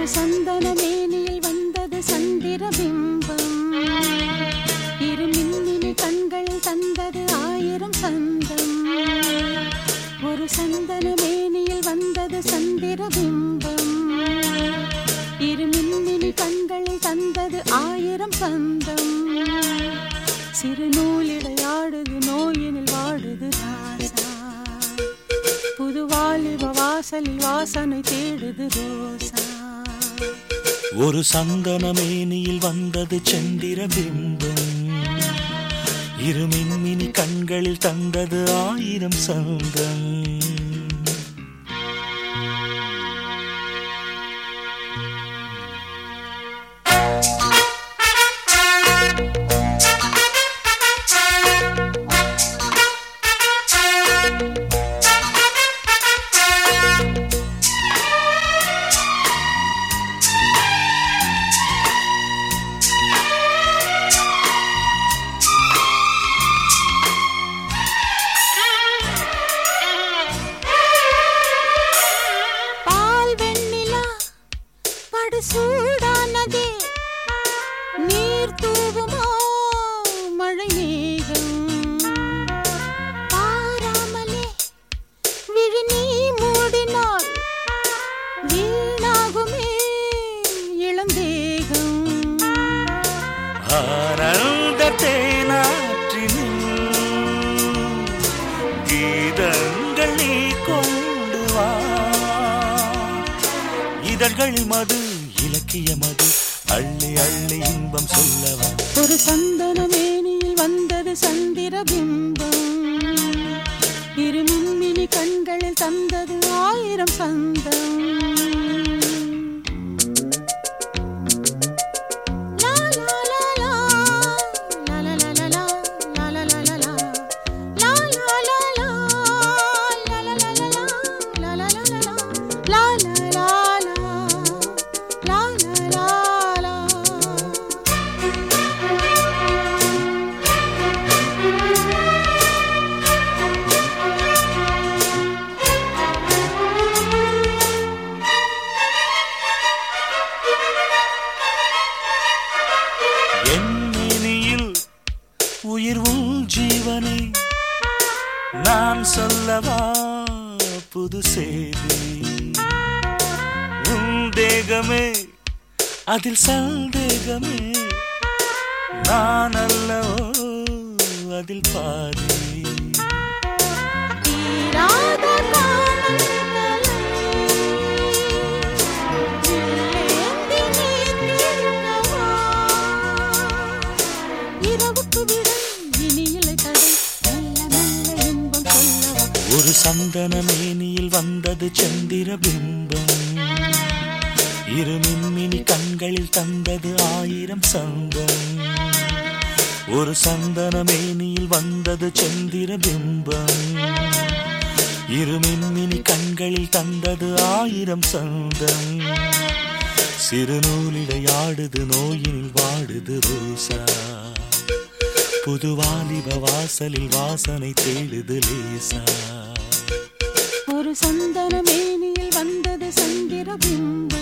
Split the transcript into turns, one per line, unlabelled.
சந்தன மேனியில் வந்தது சந்திர பிம்பம். இரு மின்மினி கண்கள் தந்தது ஆயிரம் சந்தம். ஒரு சந்தன மேனியில் வந்தது சந்திர பிம்பம். இரு மின்மினி கண்கள் தந்தது ஆயிரம் சந்தம். சிறு நூலிடையாடுது நோயினில் வாடுது ராசா. புது வாலிப வாசலில் வாசனை தேடுது ரோசா.
ஒரு சந்தன மேனியில் வந்தது சந்திர பிம்பம். இரு மின்மினி கண்களில் தந்தது ஆயிரம் சந்தம்.
சூடானதே நீர் தூவுமோ மழை மேகம். பாராமலே விழி நீ மூடினால் வீணாகுமே இளந்தேகம்.
ஆனந்த தேனாற்றினில் கீதங்கள் நீ கொண்டு வா. இதழ்களில் மது இலக்கிய மது அள்ளி அள்ளி இன்பம் சொல்லவா.
ஒரு சந்தன மேனியில் வந்தது சந்திர பிம்பம். இரு மின்மினி கண்களில் தந்தது ஆயிரம் சந்தம்.
உயிர் உன் ஜீவனை நான் சொல்லவா புது செய்தி. உன் தேகமே அதில் சந்தேகமே நான் அல்லவோ அதில் பாதி. ஒரு சந்தன மேனியில் வந்தது சந்திர பிம்பம். இரு மின்மினி கண்களில் தந்தது ஆயிரம் சந்தம். ஒரு சந்தன மேனியில் வந்தது சந்திர பிம்பம். இரு மின்மினி கண்களில் தந்தது ஆயிரம் சந்தம். சிறு நூலிடையாடுது நோயினில் வாடுது ரோசா. புது வாலிப வாசலில் வாசனை தேடுது லேசா.
ஒரு சந்தன மேனியில் வந்தது சந்திர பிம்பம்.